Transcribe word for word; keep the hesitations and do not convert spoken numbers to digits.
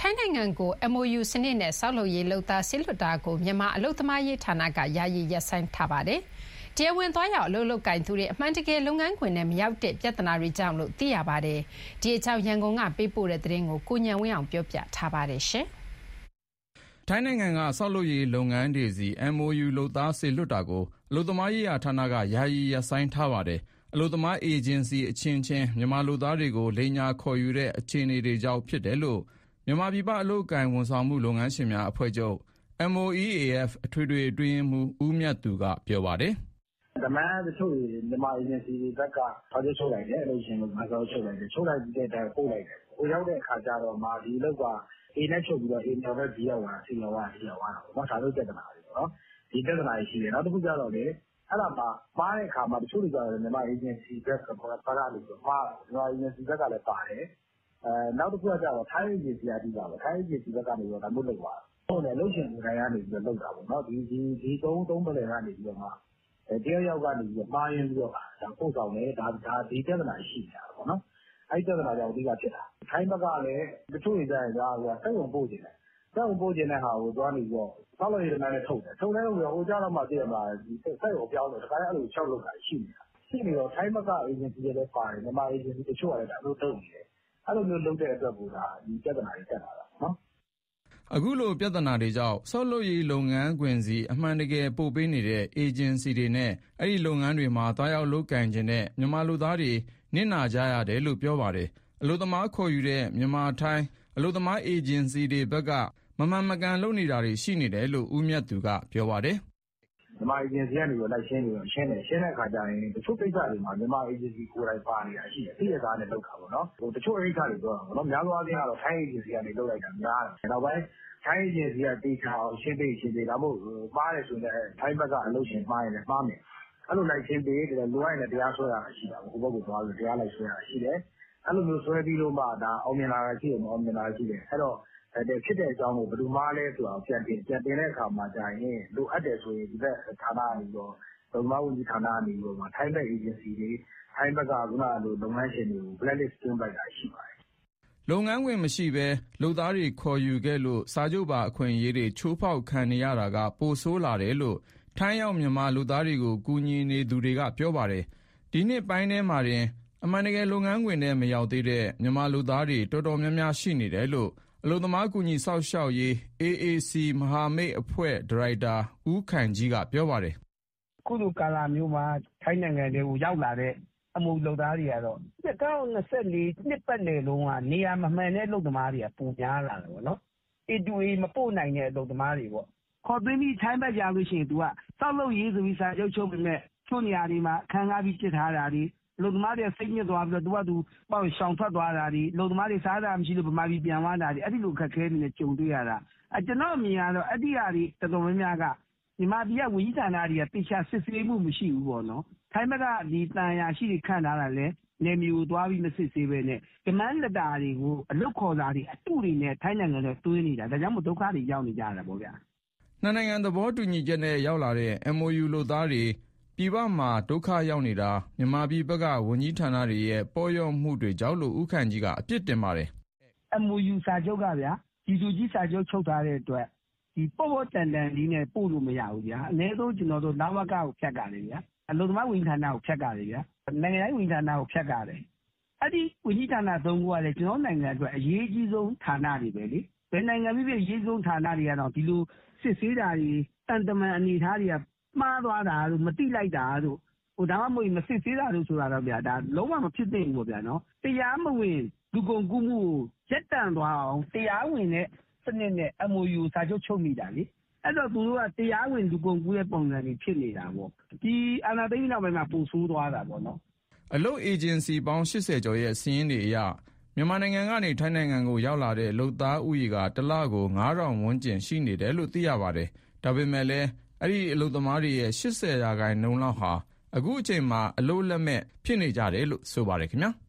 ထိုင်းနိုင်ငံကို M O U စနစ်နဲ့ဆောက်လုပ်ရေးလုပ်သားစေလွှတ်တာကိုမြန်မာအလုပ်သမားရေးဌာနကယာယီရပ်ဆိုင်းထားပါတယ်။တရားဝင်သွားရောက်အလုပ်လုပ်ကိုင်သူတွေအမှန်တကယ်လုပ်ငန်းခွင်နဲ့မရောက်တဲ့ပြဿနာတွေကြောင့်လို့သိရပါတယ်။ဒီအကြောင်းရန်ကုန်ကပေးပို့တဲ့သတင်းကိုကိုဉာဏ်ဝင်းအောင်ပြောပြထားပါတယ်ရှင်။ထိုင်းနိုင်ငံကဆောက်လုပ်ရေးလုပ်ငန်းတွေစီ M O U လုပ်သားစေလွှတ်တာကိုအလုပ်သမားရေးဌာနကယာယီရပ်ဆိုင်းထားပါတယ်။အလုပ်သမားအေဂျင်စီအချင်းချင်းမြန်မာလုပ်သားတွေကိုလိမ်ညာခေါ်ယူတဲ့အခြေအနေတွေကြောင့်ဖြစ်တယ်လို့မြန်မာပြည်ပအလုပ်ကိုင်ဝန်ဆောင်မှုလုပ်ငန်းရှင်များအဖွဲ့ချုပ် M O E A F အထွေထွေအတွင်းရေးမှူးဦးမြတ်သူကပြောပါတယ်။ဓမ္မတချို့မြန်မာအေဂျင်စီတွေဘက်ကဘာလို့ချုပ်လိုက်လဲအလုပ်ရှင်ကဘာလို့ချုပ်လိုက်လဲချုပ်လိုက်ပြီးတဲ့အတိုင်းပို့လိုက်တယ်။ပို့ရောက်တဲ့အခါကျတော့မှဒီလောက်က A နဲ့ချုပ်ပြီးတော့ A နဲ့ပဲ B ရောက်လာ C ရောက်လာ D ရောက်လာတော့နော်ဒါတို့ပြဿနာတွေပေါ့နော်။ဒီပြဿနာတွေရှိတယ်နောက်တစ်ခုကျတော့လေအဲ့ဒါမှမှားတဲ့အခါမှာတချို့တွေကျတော့မြန်မာအေဂျင်စီဘက်ကဘာသာလို့ဆိုမှားမြန်မာအေဂျင်စီဘက်ကလည်းပါတယ်အဲနောက်တစ်ခုကကျတော့ထိုင်းအေဂျင်စီအတူပါပဲထိုင်းအေဂျင်စီဘက်ကနေတော့ဒါမျိုးလုပ်သွားတယ်ဟုတ်တယ်လုပ်ရှင်တွေကနေပြီးတော့လုပ်တာပေါ့နော်ဒီဒီဒီသုံးသုံးပလင်ကနေပြီးတော့မှအဲတယောက်ယောက်ကနေပြီးတော့မှားရင်းပြီးတော့ဒါပို့ဆောင်တယ်ဒါဒါဒီပြဿနာရှိနေတာပေါ့နော်အဲ့ပြဿနာကြောင့်အဓိကဖြစ်တာထိုင်းဘက်ကလည်းတချို့တွေကျရင်ဒါကစိတ်ဝင်ပို့နေတယ်စိတ်ဝင်ပို့နေတဲ့ဟာကိုသွားနေပြီးတော့ဆောက်လုပ်ရေးနဲ့ထုတ်တယ်ထုတ်တယ်လို့ဟိုကြတော့မှတည်ရမှာဒီစိတ်ကိုပြောင်းတယ်ဒါကလည်းအဲ့လိုချက်လုပ်တာရှိနေတာရှိနေတော့ထိုင်းဘက်ကအေဂျင်စီတွေလည်းပါတယ်မြန်မာအေဂျင်စီတချို့ကလည်းဒါလို့လုပ်နေတယ်အဲ့လိုမျိုးလုပ်တဲ့အတွက်ကိုဒါဒီပြဿနာတွေတက်လာတာနော်အခုလိုပြဿနာတွေကြောင့်ဆောက်လုပ်ရေးလုပ်ငန်းခွင်စီအမှန်တကယ်ပို့ပေးနေတဲ့အေဂျင်စီတွေနဲ့အဲ့ဒီလုပ်ငန်းတွေမှာတွားရောက်လုပ်ကင်ခြင်းတဲ့မြန်မာလူသားတွေနစ်နာကြရတယ်လို့ပြောပါတယ်အလုပ်သမားခေါ်ယူတဲ့မြန်မာထိုင်းအလုပ်သမားအေဂျင်စီတွေဘက်ကမမှန်မကန်လုပ်နေတာတွေရှိနေတယ်လို့ဦးမြတ်သူကပြောပါတယ်မြန်မာအေဂျင်စီကနေပြီးလိုက်ရှင်းပြီးတော့ရှင်းတယ်ရှင်းတဲ့အခါကျရင်တချို့ကိစ္စတွေမှာမြန်မာအေဂျင်စီကိုယ်တိုင်ပါနေတာရှိတယ်သိရသားနဲ့လုပ်တာပေါ့နော်ဟိုတချို့အိတ်ခါတွေပြောတာပေါ့နော်များသောအားဖြင့်ကတော့ထိုင်းအေဂျင်စီကနေလုပ်လိုက်တာများတယ်နောက်ပိုင်းထိုင်းအေဂျင်စီကတေချာအောင်ရှင်းပေးရှင်းပေးဒါမှမဟုတ်မှားတယ်ဆိုရင်ထိုင်းဘက်ကအလုပ်ရှင်မှားရင်လည်းမှားမယ်အဲ့လိုလိုက်ရှင်းပေးတယ်လိုရရင်တရားဆွဲရတာရှိတာပေါ့ဟိုဘက်ကိုသွားပြီးတရားလိုက်ဆွဲရတာရှိတယ်အဲ့လိုမျိုးဆွဲပြီးလို့မှဒါအောင်မြင်လာတာရှိတယ်မအောင်မြင်လာတာရှိတယ်အဲ့တော့တဲ့ဖြစ်တဲ့အကြောင်းကိုဘယ်လိုမှလဲဆိုတော့ပြန်တင်ပြန်တင်တဲ့အခါမှာကြာရင်လိုအပ်တယ်ဆိုရင်ဒီဘက်ဌာနကနေတော့ဘယ်မှာဝန်ကြီးဌာနကနေတော့မှထိုင်းဘက် agency တွေထိုင်းဘက်ကကလိုလုပ်ငန်းရှင်တွေကို blacklist တင်လိုက်တာရှိပါတယ်လုပ်ငန်းခွင်မရှိဘဲလုပ်သားတွေခေါ်ယူခဲ့လို့စာချုပ်ပါအခွင့်အရေးတွေချိုးဖောက်ခံနေရတာကပိုဆိုးလာတယ်လို့ထိုင်းရောက်မြန်မာလုပ်သားတွေကိုကူညီနေသူတွေကပြောပါတယ်ဒီနှစ်ပိုင်းထဲမှာတင်အမှန်တကယ်လုပ်ငန်းခွင်ထဲမရောက်သေးတဲ့မြန်မာလုပ်သားတွေတော်တော်များများရှိနေတယ်လို့အလုပ်သမားကူညီဆောက်ရှောက်ရေး A A C မဟာမိတ်အဖွဲ့ဒါရိုက်တာဦးခိုင်ကြီးကပြောပါတယ်ခုလိုကာလာမျိုးမှာထိုင်းနိုင်ငံတွေကိုရောက်လာတဲ့အမှုလုပ်သားတွေကတော့နှစ်ကောင်းနှစ်ဆက်လေးနှစ်ပတ်နယ်လုံးကနေရာမမှန်တဲ့လုပ်သမားတွေကပုံများလာတယ်ပေါ့နော် A to A မပို့နိုင်တဲ့လုပ်သမားတွေပေါ့ခေါ်သွင်းပြီးထိုင်းဘက်ရောက်လို့ရှိရင် तू ကစောက်လုပ်ရေးဆိုပြီးစာချုပ်ချုပ်ပြီးမဲ့ချို့နေရာတွေမှာခံကားပြီးပြစ်ထားတာတွေလူသမားတွေစိတ်ညစ်သွားပြီးတော့ तू က तू ပေါ့ရှောင်ထွက်သွားတာဒီလူသမားတွေစားတာမရှိလို့ဗမာပြည်ပြန်သွားတာဒီအဲ့ဒီလိုခက်ခဲနေကြုံတွေ့ရတာအကျွန်တော်အမြင်ကတော့အဲ့ဒီဟာတွေတော်တော်များများကဒီမှာပြည်ကဝီဌာနတွေကတိကျစစ်ဆေးမှုမရှိဘူးပေါ့နော်ထိုင်းဘက်ကဒီတန်ရာရှိတွေခန့်ထားတာလဲနေမျိုးသွားပြီးမစစ်ဆေးပဲနဲ့ဒမန်းလက်တာတွေကိုအလုတ်ခေါ်တာတွေအတူတွေနဲ့ထိုင်းနိုင်ငံတွေတွင်းနေတာဒါကြောင့်မို့ဒုက္ခတွေရောက်နေကြတာပေါ့ဗျာနှစ်နိုင်ငံသဘောတူညီချက်နဲ့ရောက်လာတဲ့ M O U လုပ်သားတွေပြည်ပမှာဒုက္ခရောက်နေတာမြန်မာပြည်ဘက်ကဝန်ကြီးဌာနတွေရဲ့ပေါ်ရော့မှုတွေကြောင့်လို့ဦးခိုင်ကြီးကအပြစ်တင်ပါတယ် M O U စာချုပ်ကဗျာဒီလူကြီးစာချုပ်ချုပ်ထားတဲ့အတွက်ဒီပေါ်ပေါ်တန်တန်လေးနဲ့ပို့လို့မရဘူးဗျာအနည်းဆုံးကျွန်တော်တို့လဝကကိုဖြတ်ကြတယ်ဗျာအလုပ်သမားဝန်ကြီးဌာနကိုဖြတ်ကြတယ်ဗျာနိုင်ငံရေးဝန်ကြီးဌာနကိုဖြတ်ကြတယ်အဲ့ဒီဝန်ကြီးဌာနသုံးခုကလည်းကျွန်တော်နိုင်ငံအတွက်အရေးကြီးဆုံးဌာနတွေပဲလေဘယ်နိုင်ငံပြည်ပြည်အရေးဆုံးဌာနတွေကတော့ဒီလိုစစ်ဆေးတာတွေတန်တမန်အနေထားတွေကမှားသွားတာတို့မတိလိုက်တာတို့ဟိုဒါမှမဟုတ်မစစ်ဆေးတာတို့ဆိုတာတော့ဗျာဒါလုံးဝမဖြစ်သင့်ဘူးဗျာနော်တရားမဝင်လူကုန်ကူးမှုကိုရက်တန့်သွားအောင်တရားဝင်တဲ့စနစ်နဲ့ M O U စာချုပ်ချုပ်မိတာလေအဲ့တော့သူတို့ကတရားဝင်လူကုန်ကူးရဲ့ပုံစံတွေဖြစ်နေတာပေါ့ဒီအာဏာသိမ်းနောက်ပိုင်းမှာပိုဆိုးသွားတာပေါ့နော်အလုပ်အေဂျင်စီပေါင်း၈၀ကျော်ရဲ့စာရင်းတွေအရမြန်မာနိုင်ငံကနေထိုင်းနိုင်ငံကိုရောက်လာတဲ့လုပ်သားဥယျာဉ်ကတစ်လကိုငါးထောင်ဝန်းကျင်ရှိနေတယ်လို့သိရပါတယ်ဒါပေမဲ့လည်းအဲ့ဒီအလုပ်သမားတွေရဲ့၈၀ရာခိုင်နှုန်းလောက်ဟာအခုအချိန်မှာအလုပ်လက်မဲ့ဖြစ်နေကြတယ်လို့ဆိုပါတယ်ခင်ဗျာ